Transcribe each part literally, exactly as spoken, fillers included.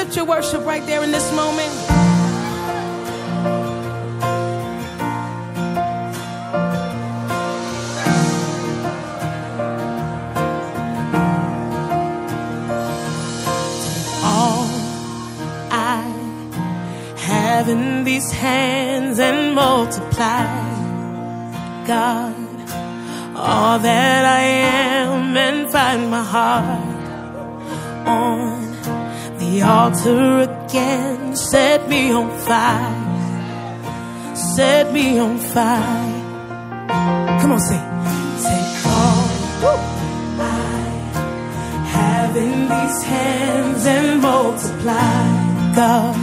lift your worship right there in this moment. All I have in these hands and multiply, God, all that I am, and find my heart on the altar again. Set me on fire, set me on fire. Come on, sing. Take all I have in these hands and multiply, God,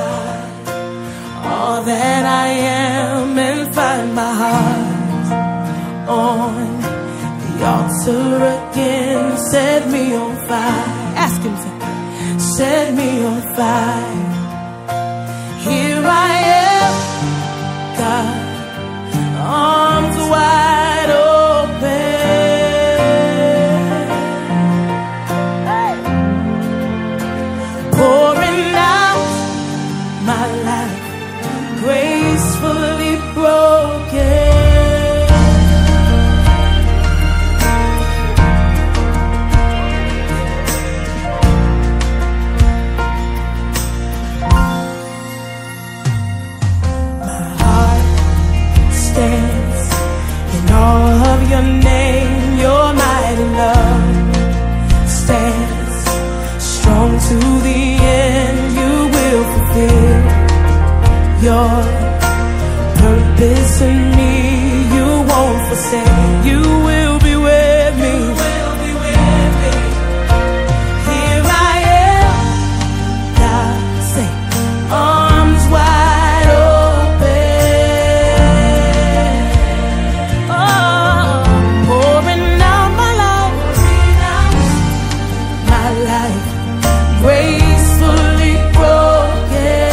all that I am, and find my heart on the altar again. Set me on fire. Ask him to set me on fire. Here I am, God, arms wide open, hey. Pouring out my life, gracefully broken. All of your name, your mighty love stands strong to the end. You will fulfill your purpose in me. You won't forsake. You will be with me. You will be with me. Here I am, God, say, arms wide open. Gracefully broken.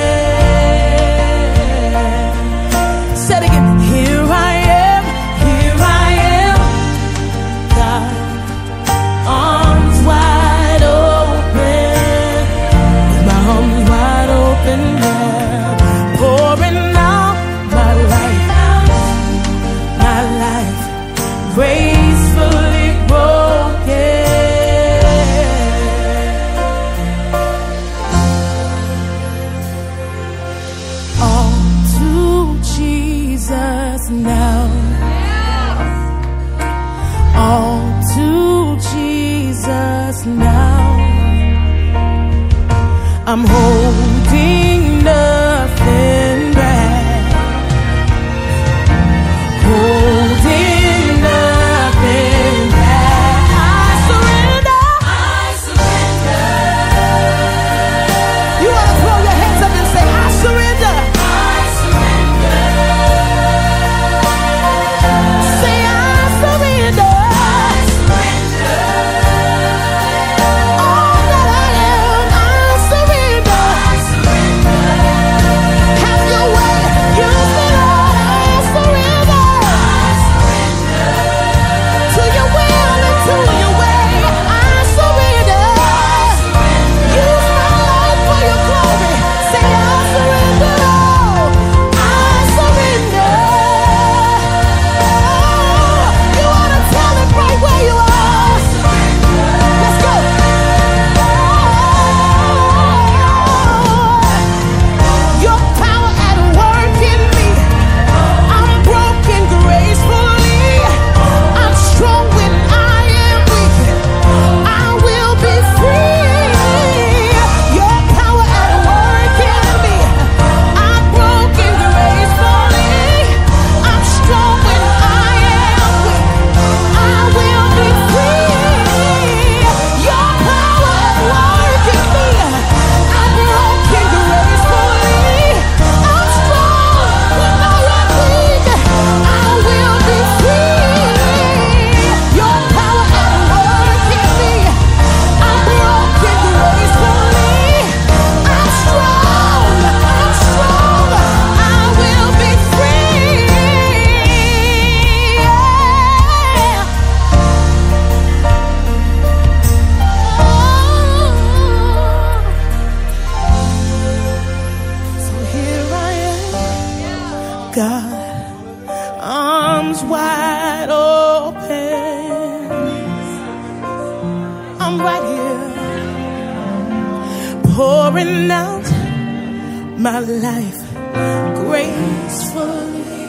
Said again, here I am, here I am, God, arms wide open, with my arms wide open now, pouring out my life, my life, gracefully broken. Now, all to Jesus now. I'm holding nothing back, holding nothing back. I surrender, I surrender. You want to throw your hands up and say, I surrender. I God, arms wide open. I'm right here, pouring out my life gracefully.